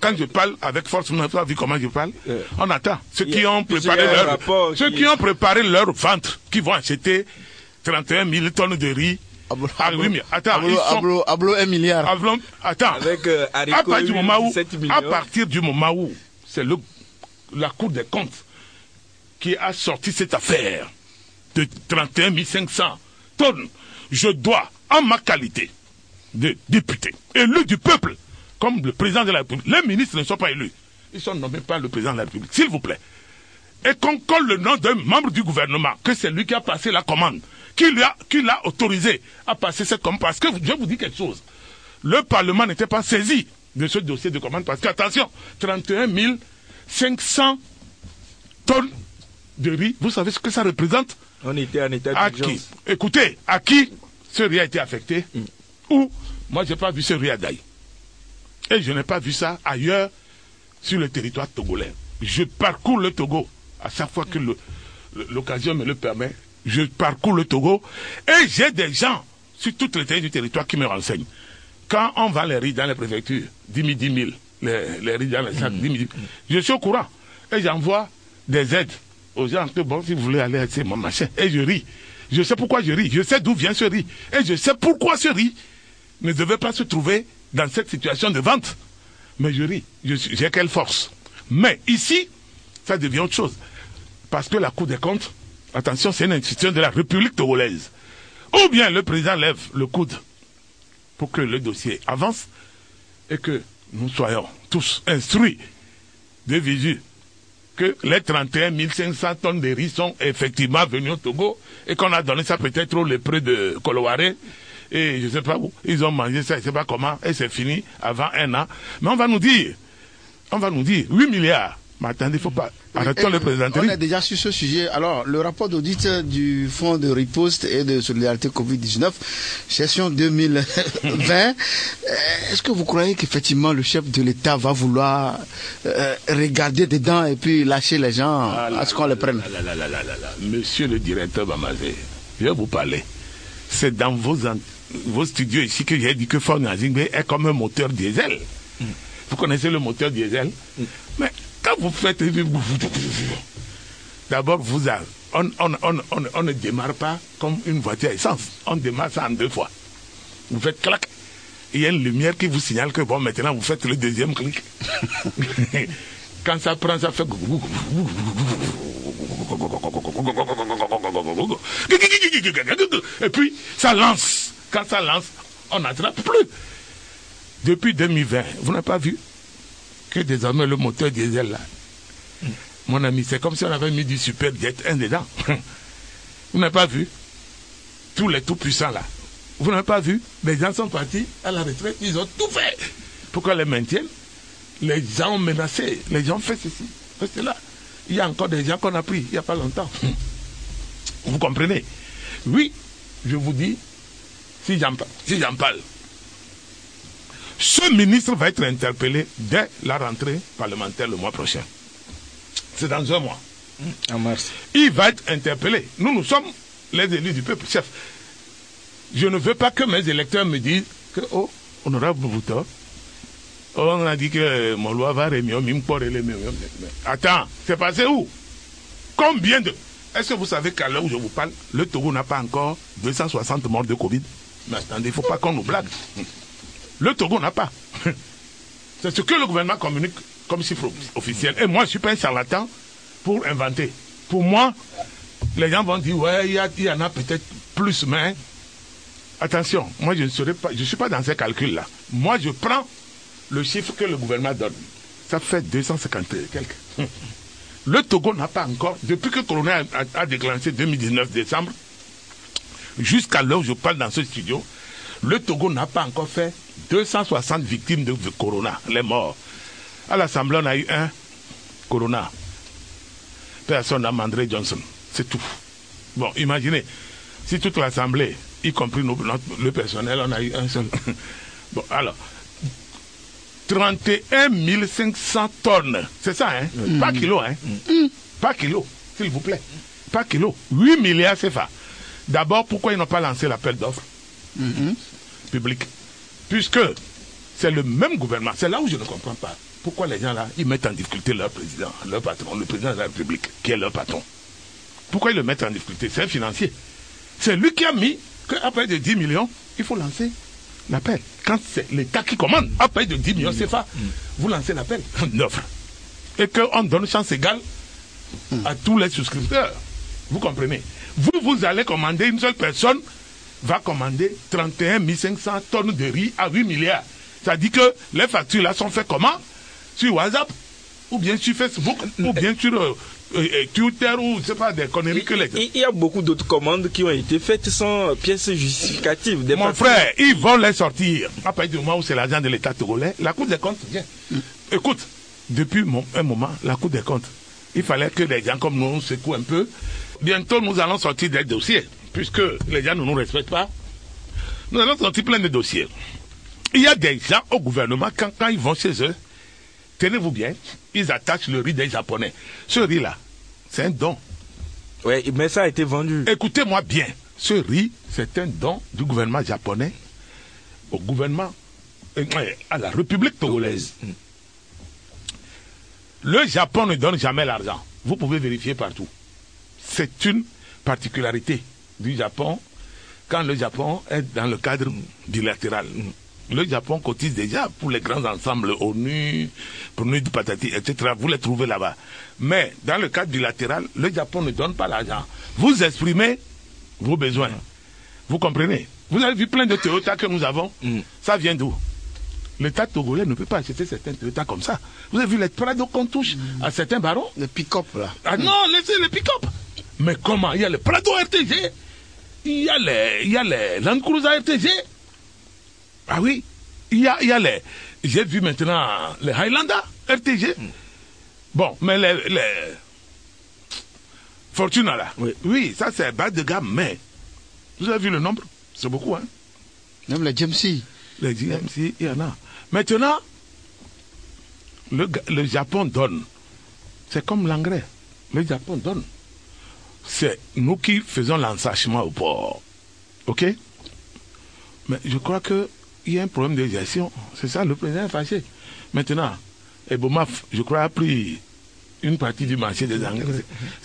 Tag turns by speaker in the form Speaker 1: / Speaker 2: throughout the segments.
Speaker 1: Quand je parle avec force, vous n'avez pas vu comment je parle. On attend. Ceux qui ont préparé leur ventre, qui vont acheter 31 000 tonnes de riz. Attends,
Speaker 2: Ablo 1 milliard.
Speaker 1: Attends.
Speaker 3: Avec
Speaker 1: à partir du moment où c'est la Cour des comptes qui a sorti cette affaire de 31 500 tonnes, je dois, en ma qualité de député, élu du peuple, comme le président de la République, les ministres ne sont pas élus, ils sont nommés par le président de la République, s'il vous plaît, et qu'on colle le nom d'un membre du gouvernement, que c'est lui qui a passé la commande, qui l'a autorisé à passer cette commande, parce que je vous dis quelque chose, le Parlement n'était pas saisi de ce dossier de commande, parce que, attention, 31 500 tonnes de riz, vous savez ce que ça représente?
Speaker 3: On était en état d'urgence.
Speaker 1: Écoutez, à qui ce riz a été affecté? Ou, moi, je n'ai pas vu ce riz à Daï. Et je n'ai pas vu ça ailleurs sur le territoire togolais. Je parcours le Togo à chaque fois que l'occasion me le permet. Je parcours le Togo et j'ai des gens sur toute l'étendue du territoire qui me renseignent. Quand on vend les riz dans les préfectures, 10 000, les riz dans les sacs, 10 000, je suis au courant. Et j'envoie des aides aux gens que, bon, si vous voulez aller acheter mon machin, et je ris. Je sais pourquoi je ris. Je sais d'où vient ce riz. Et je sais pourquoi ce riz ne devait pas se trouver dans cette situation de vente. Mais je ris. J'ai quelle force. Mais ici, ça devient autre chose. Parce que la Cour des comptes, attention, c'est une institution de la République togolaise. Ou bien le président lève le coude pour que le dossier avance et que nous soyons tous instruits de visu que les 31 500 tonnes de riz sont effectivement venues au Togo et qu'on a donné ça peut-être aux lépreux de Koloware et je ne sais pas où, ils ont mangé ça, je ne sais pas comment, et c'est fini avant 1 an. Mais on va nous dire 8 milliards. Mais attendez, il ne faut pas... Arrêtons le présenterie.
Speaker 2: On est déjà sur ce sujet. Alors, le rapport d'audit du Fonds de riposte et de solidarité Covid-19, session 2020, est-ce que vous croyez qu'effectivement le chef de l'État va vouloir regarder dedans et puis lâcher les gens à ce qu'on les prenne?
Speaker 1: Monsieur le directeur Bamazé, je vais vous parler. C'est dans vos studios ici que j'ai dit que Fort Nazingbe est comme un moteur diesel. Vous connaissez le moteur diesel? Mais quand vous faites... D'abord, on ne démarre pas comme une voiture à essence. On démarre ça en 2 fois. Vous faites clac. Il y a une lumière qui vous signale que bon, maintenant vous faites le deuxième clic. Quand ça prend, ça fait... Et puis, ça lance. Quand ça lance, on n'attrape plus. Depuis 2020, vous n'avez pas vu que désormais le moteur diesel là, mon ami, c'est comme si on avait mis du super jet 1 dedans. Vous n'avez pas vu tous les tout puissants là. Vous n'avez pas vu, les gens sont partis à la retraite, ils ont tout fait pour qu'on les maintienne. Les gens ont menacé, les gens ont fait ceci, fait cela. Il y a encore des gens qu'on a pris il n'y a pas longtemps. Vous comprenez? Oui, je vous dis, si j'en parle, ce ministre va être interpellé dès la rentrée parlementaire le mois prochain. C'est dans 1 mois.
Speaker 3: En mars.
Speaker 1: Il va être interpellé. Nous sommes les élus du peuple. Chef, je ne veux pas que mes électeurs me disent que, oh, honorable Boubuto, on a dit que mon loi va Attends, c'est passé où? Combien de... Est-ce que vous savez qu'à l'heure où je vous parle, le Togo n'a pas encore 260 morts de Covid? Mais attendez, il ne faut pas qu'on nous blague. Le Togo n'a pas. C'est ce que le gouvernement communique comme chiffre officiel. Et moi, je ne suis pas un charlatan pour inventer. Pour moi, les gens vont dire, ouais, il y en a peut-être plus, mais attention, moi, je ne suis pas dans ces calculs-là. Moi, je prends le chiffre que le gouvernement donne. Ça fait 250 et quelques. Le Togo n'a pas encore, depuis que Corona a déclenché 2019 décembre, jusqu'à l'heure où je parle dans ce studio, le Togo n'a pas encore fait 260 victimes de Corona, les morts. À l'Assemblée, on a eu un Corona. Personne n'a André Johnson. C'est tout. Bon, imaginez, si toute l'Assemblée, y compris le personnel, on a eu un seul. Bon, alors, 31 500 tonnes. C'est ça, hein? Pas kilo, hein? Pas kilo, s'il vous plaît. Pas kilo. 8 milliards CFA. D'abord, pourquoi ils n'ont pas lancé l'appel d'offres public? Puisque c'est le même gouvernement. C'est là où je ne comprends pas. pourquoi les gens là, ils mettent en difficulté leur président, leur patron, le président de la République, qui est leur patron? Pourquoi ils le mettent en difficulté? C'est un financier. C'est lui qui a mis qu'après de 10 millions, il faut lancer l'appel. Quand c'est l'État qui commande, après de 10 millions CFA, vous lancez l'appel d'offre. Et qu'on donne chance égale à tous les souscripteurs. Vous comprenez? Vous allez commander, une seule personne va commander 31 500 tonnes de riz à 8 milliards. Ça dit que les factures là sont faites comment? Sur WhatsApp, ou bien sur Facebook, ou bien sur Twitter, ou je sais pas, des conneries que les...
Speaker 3: Il y a beaucoup d'autres commandes qui ont été faites sans pièces justificatives.
Speaker 1: Mon frère, ils vont les sortir. À partir du moment où c'est l'argent de l'État togolais, la Cour des comptes vient. Écoute, depuis un moment, la Cour des comptes, il fallait que les gens comme nous secouent un peu. Bientôt, nous allons sortir des dossiers, puisque les gens ne nous respectent pas. Nous allons sortir plein de dossiers. Il y a des gens au gouvernement, quand ils vont chez eux, tenez-vous bien, ils attachent le riz des Japonais. Ce riz-là, c'est un don.
Speaker 3: Oui, mais ça a été vendu.
Speaker 1: Écoutez-moi bien, ce riz, c'est un don du gouvernement japonais au gouvernement, à la République togolaise. Le Japon ne donne jamais l'argent. Vous pouvez vérifier partout. C'est une particularité du Japon quand le Japon est dans le cadre bilatéral. Le Japon cotise déjà pour les grands ensembles ONU, pour Nuit Patati, etc. Vous les trouvez là-bas. Mais dans le cadre bilatéral, le Japon ne donne pas l'argent. Vous exprimez vos besoins. Vous comprenez? Vous avez vu plein de Toyota que nous avons. Ça vient d'où? L'État togolais ne peut pas acheter certains Toyota comme ça. Vous avez vu les Prado qu'on touche à certains barons?
Speaker 2: Les pick-up là.
Speaker 1: Ah non, laissez les pick-up. Mais comment? Il y a les Prado RTG. Il y a les Land Cruiser RTG. Ah oui, il y a les... J'ai vu maintenant les Highlander RTG. Bon, mais les Fortuna là. Oui, ça c'est bas de gamme, mais... Vous avez vu le nombre? C'est beaucoup, hein?
Speaker 2: Même les GMC.
Speaker 1: Les GMC, il y en a. Maintenant, le Japon donne. C'est comme l'engrais. Le Japon donne. C'est nous qui faisons l'ensachement au port. OK? Mais je crois qu'il y a un problème de gestion. C'est ça, le président est fâché. Maintenant, Ebomaf, je crois, a pris une partie du marché des engrais.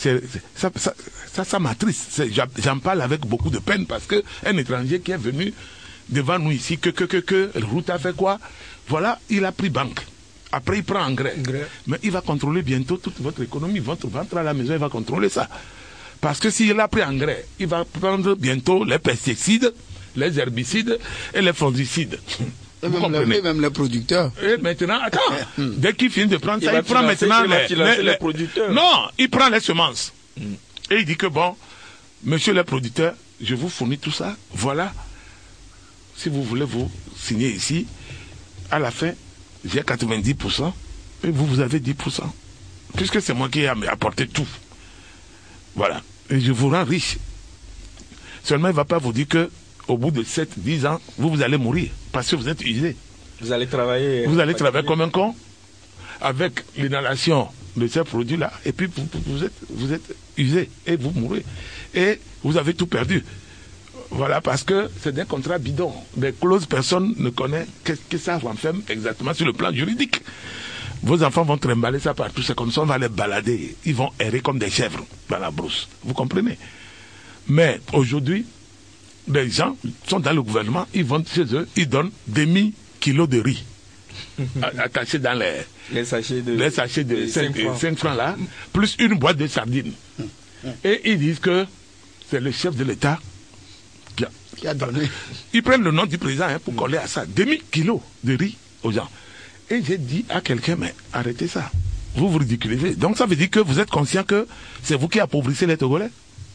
Speaker 1: Ça m'attriste. J'en parle avec beaucoup de peine parce qu'un étranger qui est venu devant nous ici, le route a fait quoi? Voilà, il a pris banque. Après, il prend engrais. Mais il va contrôler bientôt toute votre économie. Votre ventre à la maison, il va contrôler ça. Parce que s'il a pris engrais, il va prendre bientôt les pesticides, les herbicides et les fongicides.
Speaker 2: Et même les producteurs.
Speaker 1: Et maintenant, attends, dès qu'il finit de prendre ça, il prend maintenant les producteurs. Non, il prend les semences. Et il dit que bon, monsieur le producteur, je vous fournis tout ça, voilà. Si vous voulez vous signer ici, à la fin, j'ai 90%, et vous avez 10%. Puisque c'est moi qui ai apporté tout. Voilà. Et je vous rends riche. Seulement, il ne va pas vous dire que au bout de 7-10 ans, vous allez mourir. Parce que vous êtes usé.
Speaker 3: Vous allez travailler.
Speaker 1: Vous allez travailler comme un con. Avec l'inhalation de ces produits-là. Et puis, vous êtes usé. Et vous mourrez. Et vous avez tout perdu. Voilà, parce que c'est des contrats bidons. Des clauses, personne ne connaît qu'est-ce que ça renferme exactement sur le plan juridique. Vos enfants vont trimballer ça partout. C'est comme ça, on va les balader. Ils vont errer comme des chèvres dans la brousse. Vous comprenez? Mais aujourd'hui, les gens sont dans le gouvernement, ils vont chez eux, ils donnent demi-kilo de riz attachés dans les sachets de 5 francs là, plus une boîte de sardines. Et ils disent que c'est le chef de l'État
Speaker 2: qui a donné.
Speaker 1: Ils prennent le nom du président pour coller à ça. Demi-kilo de riz aux gens. Et j'ai dit à quelqu'un, mais arrêtez ça. Vous vous ridiculisez. Donc ça veut dire que vous êtes conscient que c'est vous qui appauvrissez les Togolais?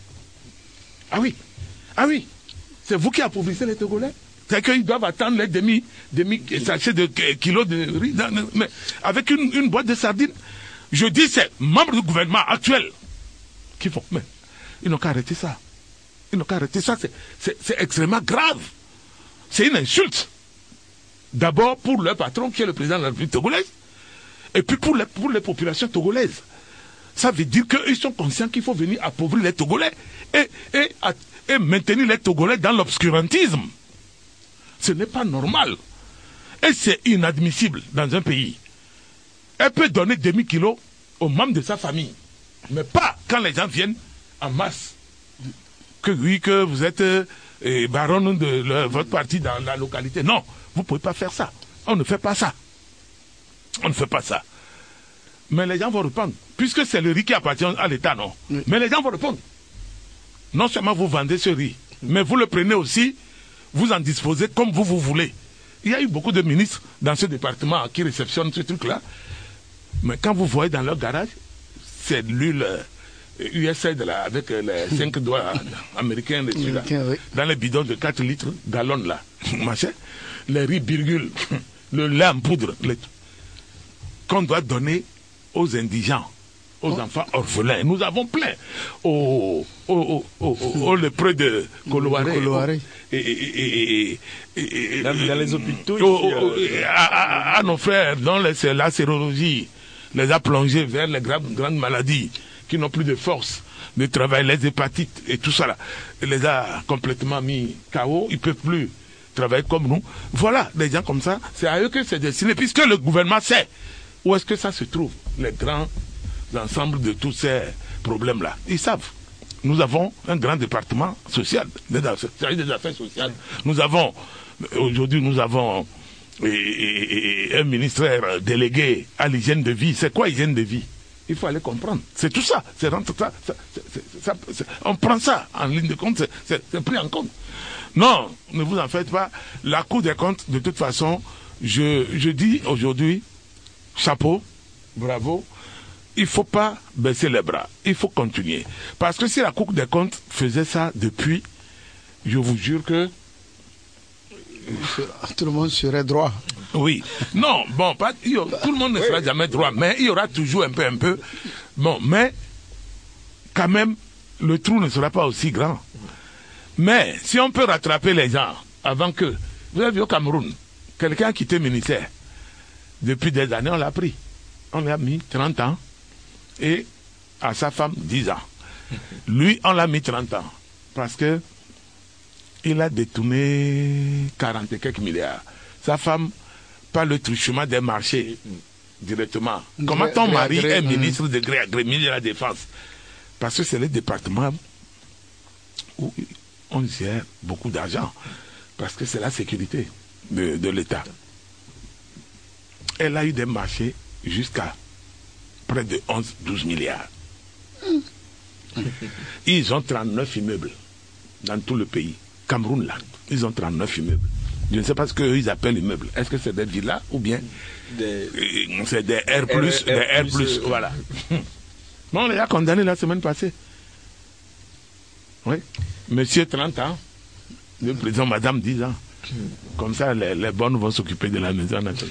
Speaker 1: Ah oui. C'est vous qui appauvrissez les Togolais? C'est qu'ils doivent attendre les demi sachets de kilos de riz, mais avec une boîte de sardines. Je dis, c'est membres du gouvernement actuel qui font. Mais ils n'ont qu'à arrêter ça. C'est extrêmement grave. C'est une insulte. D'abord pour leur patron qui est le président de la République togolaise, et puis pour les populations togolaises. Ça veut dire qu'ils sont conscients qu'il faut venir appauvrir les Togolais et maintenir les Togolais dans l'obscurantisme. Ce n'est pas normal. Et c'est inadmissible dans un pays Elle peut donner demi-kilo aux membres de sa famille. Mais pas quand les gens viennent en masse. Que oui, que vous êtes baron de votre parti dans la localité. Non, vous ne pouvez pas faire ça. On ne fait pas ça. On ne fait pas ça. Mais les gens vont répondre. Puisque c'est le riz qui appartient à l'État, non. Oui. Mais les gens vont répondre. Non seulement vous vendez ce riz, mais vous le prenez aussi, vous en disposez comme vous voulez. Il y a eu beaucoup de ministres dans ce département qui réceptionnent ce truc-là. Mais quand vous voyez dans leur garage, c'est l'huile USAID avec les 5 doigts américains dessus, là, oui. Dans les bidons de 4 litres gallons là, machin, les riz virgule, le lait en poudre, qu'on doit donner aux indigents, aux enfants orphelins. Nous avons plein aux lépreux de Kolowaré.
Speaker 3: Dans les hôpitaux.
Speaker 1: À nos frères dont la sérologie les a plongés vers les grandes maladies qui n'ont plus de force de travail, les hépatites et tout ça là. Il les a complètement mis KO, ils ne peuvent plus travailler comme nous. Voilà, des gens comme ça, c'est à eux que c'est destiné, puisque le gouvernement sait où est-ce que ça se trouve, les grands ensembles de tous ces problèmes-là. Ils savent. Nous avons un grand département social, des affaires sociales. Aujourd'hui, nous avons un ministère délégué à l'hygiène de vie. C'est quoi hygiène de vie? Il faut aller comprendre. C'est tout ça. On prend ça en ligne de compte, c'est pris en compte. Non, ne vous en faites pas. La Cour des comptes, de toute façon, je dis aujourd'hui, chapeau, bravo. Il ne faut pas baisser les bras. Il faut continuer. Parce que si la Cour des comptes faisait ça depuis, je vous jure que
Speaker 2: tout le monde serait droit.
Speaker 1: Oui. Non, bon, tout le monde ne sera jamais droit, mais il y aura toujours un peu. Bon, mais quand même, le trou ne sera pas aussi grand. Mais si on peut rattraper les gens avant que... Vous avez vu au Cameroun, quelqu'un a quitté le ministère. Depuis des années, on l'a pris. On lui a mis 30 ans et à sa femme 10 ans. Lui, on l'a mis 30 ans parce que il a détourné 40 et quelques milliards. Sa femme, par le truchement des marchés, directement. Comment ton mari est ministre de gré à gré, ministre de la Défense? Parce que c'est le département où on gère beaucoup d'argent. Parce que c'est la sécurité de l'État. Elle a eu des marchés jusqu'à près de 11-12 milliards. Ils ont 39 immeubles dans tout le pays. Cameroun, là, ils ont 39 immeubles. Je ne sais pas ce qu'ils appellent immeubles. Est-ce que c'est des villas ou bien c'est des R+, des R+, voilà. Bon, on les a condamnés la semaine passée. Oui. Monsieur 30 ans, le président, madame 10 ans. Comme ça, les bonnes vont s'occuper de la maison nationale.